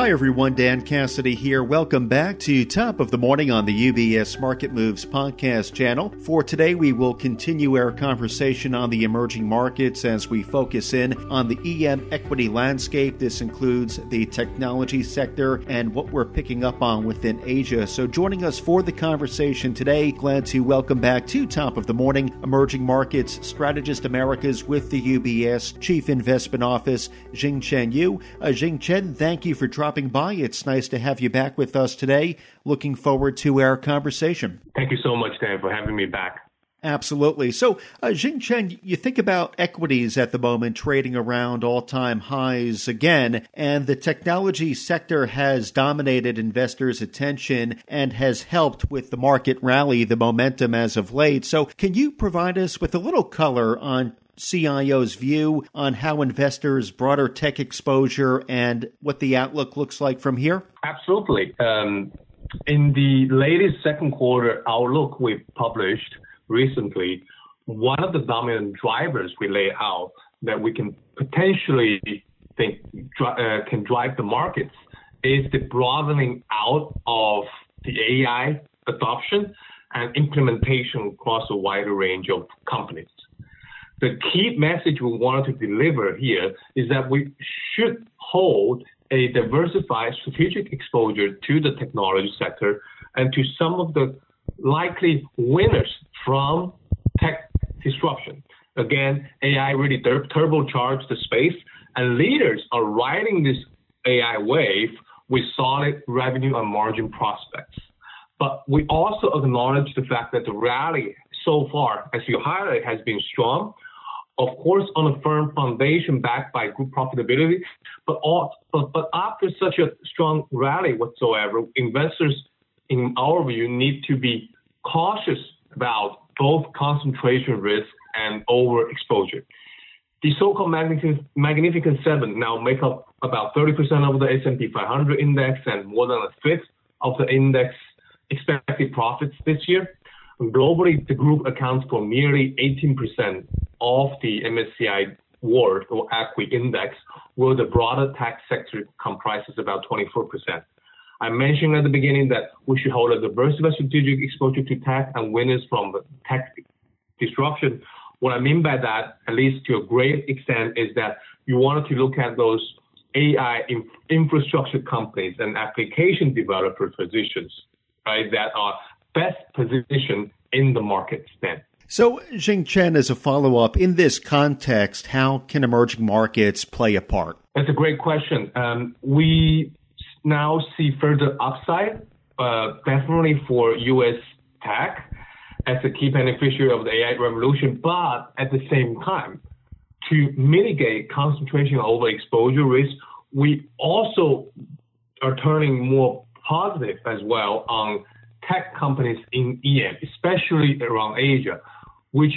Hi everyone, Dan Cassidy here. Welcome back to Top of the Morning on the UBS Market Moves podcast channel. For today, we will continue our conversation on the emerging markets as we focus in on the EM equity landscape. This includes the technology sector and what we're picking up on within Asia. So joining us for the conversation today, glad to welcome back to Top of the Morning, Emerging Markets Strategist Americas with the UBS Chief Investment Office, Jing-Chen Yu. Jing-Chen, thank you for dropping by. It's nice to have you back with us today. Looking forward to our conversation. Thank you so much, Dan, for having me back. Absolutely. So, Jing-Chen, you think about equities at the moment trading around all-time highs again, and the technology sector has dominated investors' attention and has helped with the market rally, the momentum as of late. So, can you provide us with a little color on CIO's view on how investors' broader tech exposure and what the outlook looks like from here? Absolutely. In the latest second quarter outlook we published recently, one of the dominant drivers we lay out that we can potentially think can drive the markets is the broadening out of the AI adoption and implementation across a wider range of companies. The key message we wanted to deliver here is that we should hold a diversified strategic exposure to the technology sector and to some of the likely winners from tech disruption. Again, AI really turbocharged the space, and leaders are riding this AI wave with solid revenue and margin prospects. But we also acknowledge the fact that the rally so far, as you highlighted, has been strong. Of course, on a firm foundation backed by good profitability, but after such a strong rally whatsoever, investors, in our view, need to be cautious about both concentration risk and overexposure. The so-called Magnificent Seven now make up about 30% of the S&P 500 index and more than a fifth of the index expected profits this year. Globally, the group accounts for nearly 18% of the MSCI World or Equity Index, where the broader tech sector comprises about 24%. I mentioned at the beginning that we should hold a diversified strategic exposure to tech and winners from the tech disruption. What I mean by that, at least to a great extent, is that you wanted to look at those AI infrastructure companies and application developer positions, right, that are best positioned in the market then. So, Jing-Chen, as a follow-up, in this context, how can emerging markets play a part? That's a great question. We now see further upside, definitely for U.S. tech as a key beneficiary of the AI revolution, but at the same time, to mitigate concentration over exposure risk, we also are turning more positive as well on tech companies in EM, especially around Asia, which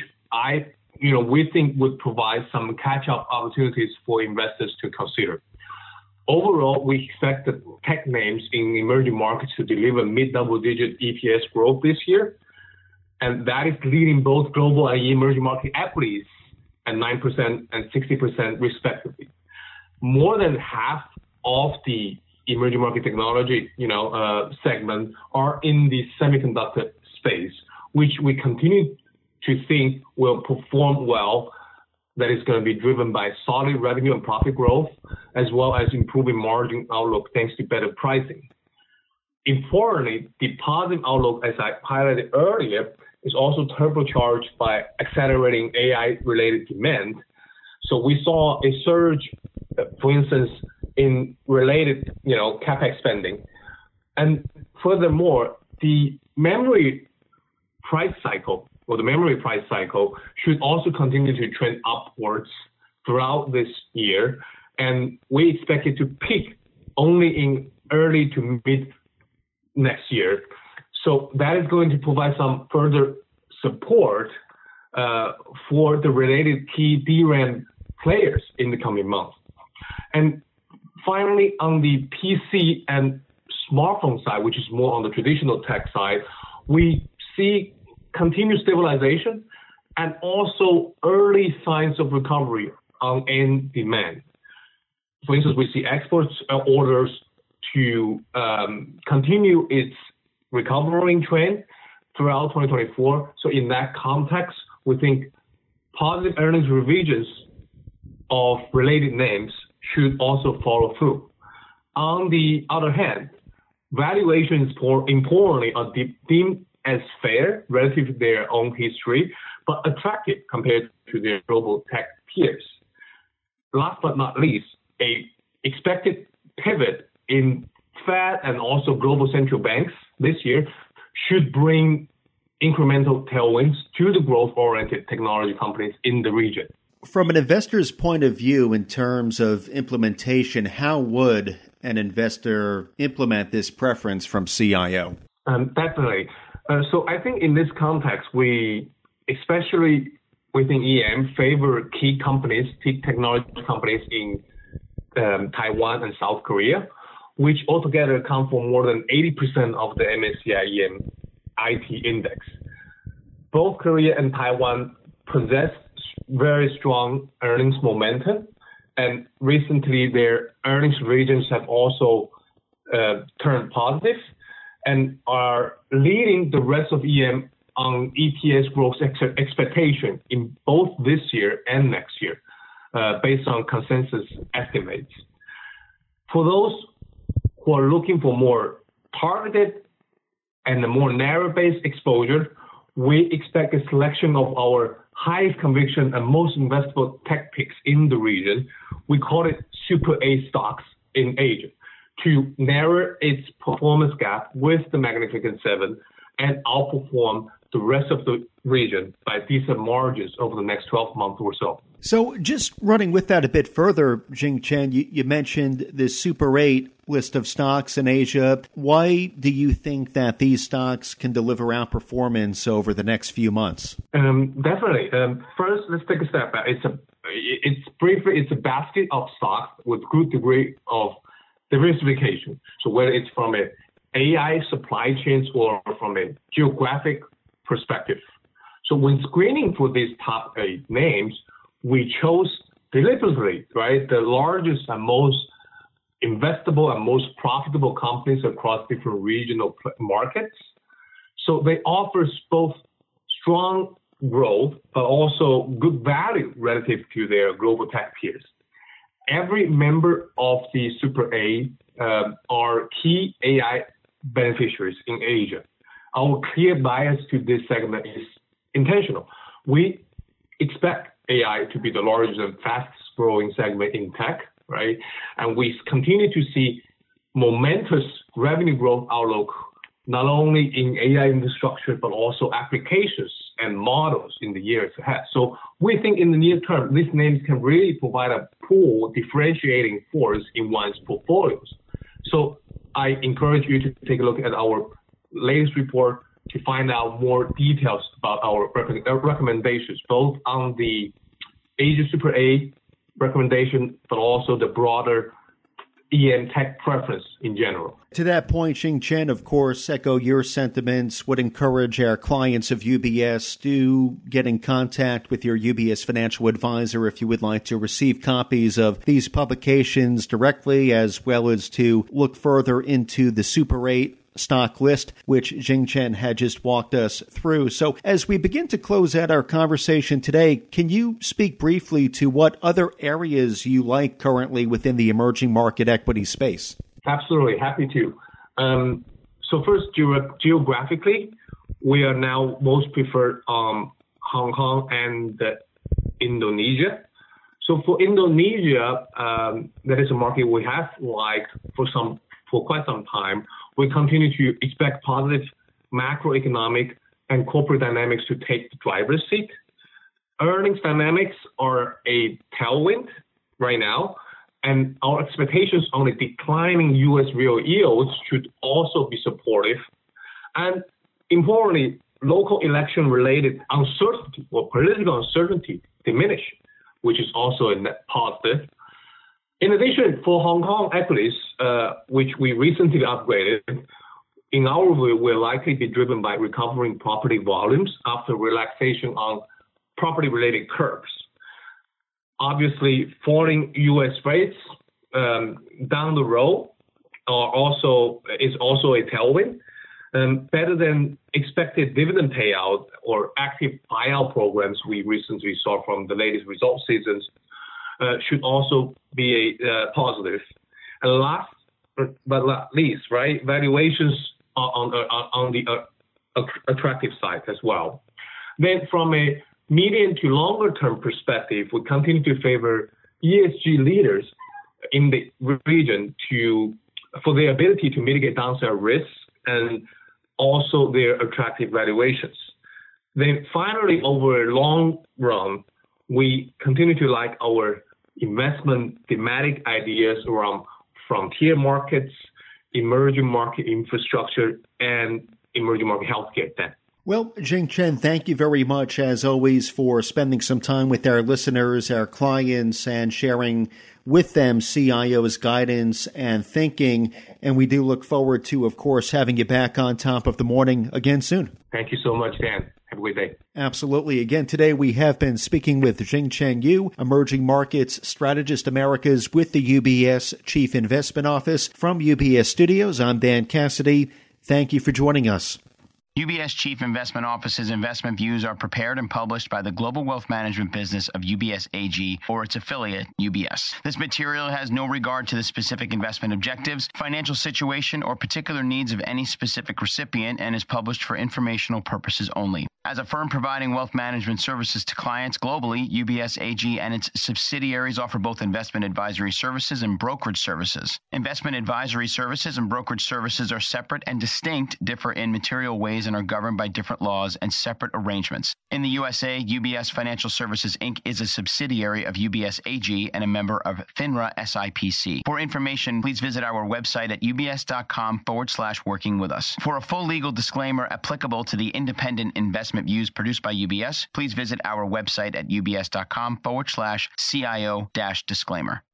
we think would provide some catch-up opportunities for investors to consider. Overall, we expect the tech names in emerging markets to deliver mid-double-digit EPS growth this year, and that is leading both global and emerging market equities at 9% and 60% respectively. More than half of the emerging market technology, segment are in the semiconductor space, which we continue to think will perform well. That is going to be driven by solid revenue and profit growth, as well as improving margin outlook thanks to better pricing. Importantly, the positive outlook, as I highlighted earlier, is also turbocharged by accelerating AI-related demand. So we saw a surge, for instance, in related, CapEx spending. And furthermore, the memory price cycle should also continue to trend upwards throughout this year. And we expect it to peak only in early to mid next year. So that is going to provide some further support for the related key DRAM players in the coming months. And finally, on the PC and smartphone side, which is more on the traditional tech side, we see continued stabilization and also early signs of recovery on end demand. For instance, we see exports orders to continue its recovering trend throughout 2024. So in that context, we think positive earnings revisions of related names should also follow through. On the other hand, valuations importantly are deemed as fair relative to their own history, but attractive compared to their global tech peers. Last but not least, a expected pivot in Fed and also global central banks this year should bring incremental tailwinds to the growth-oriented technology companies in the region. From an investor's point of view, in terms of implementation, how would an investor implement this preference from CIO? Definitely. So I think in this context, we, especially within EM, favor key technology companies in Taiwan and South Korea, which altogether account for more than 80% of the MSCI EM IT index. Both Korea and Taiwan possess very strong earnings momentum, and recently their earnings regions have also turned positive and are leading the rest of EM on EPS growth expectation in both this year and next year, based on consensus estimates. For those who are looking for more targeted and a more narrow-based exposure, we expect a selection of our highest conviction and most investable tech picks in the region. We call it Super A stocks in Asia, to narrow its performance gap with the Magnificent Seven and outperform the rest of the region by decent margins over the next 12 months or so. So just running with that a bit further, Jing-Chen, you mentioned the Super 8 list of stocks in Asia. Why do you think that these stocks can deliver outperformance over the next few months? Definitely. First, let's take a step back. It's a basket of stocks with good degree of diversification. So whether it's from an AI supply chains or from a geographic perspective. So when screening for these top 8 names, we chose deliberately, right, the largest and most investable and most profitable companies across different regional markets. So they offer both strong growth, but also good value relative to their global tech peers. Every member of the Super A are key AI beneficiaries in Asia. Our clear bias to this segment is intentional. We expect AI to be the largest and fastest growing segment in tech, right? And we continue to see momentous revenue growth outlook, not only in AI infrastructure, but also applications and models in the years ahead. So we think in the near term, these names can really provide a pool differentiating force in one's portfolios. So I encourage you to take a look at our latest report to find out more details about our recommendations, both on the Asia Super A recommendation, but also the broader EM tech preference in general. To that point, Jing-Chen, of course, echo your sentiments, would encourage our clients of UBS to get in contact with your UBS financial advisor if you would like to receive copies of these publications directly, as well as to look further into the Super 8 stock list, which Jing-Chen had just walked us through. So as we begin to close out our conversation today, can you speak briefly to what other areas you like currently within the emerging market equity space? Absolutely. Happy to. So first, geographically, we are now most preferred Hong Kong and Indonesia. So for Indonesia, that is a market we have liked for quite some time. We continue to expect positive macroeconomic and corporate dynamics to take the driver's seat. Earnings dynamics are a tailwind right now, and our expectations on the declining U.S. real yields should also be supportive. And importantly, local election-related uncertainty or political uncertainty diminish, which is also a net positive. In addition, for Hong Kong equities, which we recently upgraded, in our view, will likely be driven by recovering property volumes after relaxation on property-related curbs. Obviously, falling U.S. rates down the road is also a tailwind. Better than expected dividend payout or active buyout programs we recently saw from the latest result seasons should also be a positive. And last but not least, right, valuations are on the attractive side as well. Then from a medium to longer term perspective, we continue to favor ESG leaders in the region for their ability to mitigate downside risks and also their attractive valuations. Then finally, over a long run, we continue to like our investment thematic ideas around frontier markets, emerging market infrastructure, and emerging market healthcare. Well, Jing Chen, thank you very much, as always, for spending some time with our listeners, our clients, and sharing with them CIO's guidance and thinking. And we do look forward to, of course, having you back on Top of the Morning again soon. Thank you so much, Dan. Have a great day. Absolutely. Again, today we have been speaking with Jing-Chen Yu, Emerging Markets Strategist Americas with the UBS Chief Investment Office. From UBS Studios, I'm Dan Cassidy. Thank you for joining us. UBS Chief Investment Office's investment views are prepared and published by the global wealth management business of UBS AG or its affiliate, UBS. This material has no regard to the specific investment objectives, financial situation, or particular needs of any specific recipient and is published for informational purposes only. As a firm providing wealth management services to clients globally, UBS AG and its subsidiaries offer both investment advisory services and brokerage services. Investment advisory services and brokerage services are separate and distinct, differ in material ways, and are governed by different laws and separate arrangements. In the USA, UBS Financial Services, Inc. is a subsidiary of UBS AG and a member of FINRA SIPC. For information, please visit our website at ubs.com/working with us. For a full legal disclaimer applicable to the independent investment views produced by UBS, please visit our website at ubs.com/CIO-disclaimer.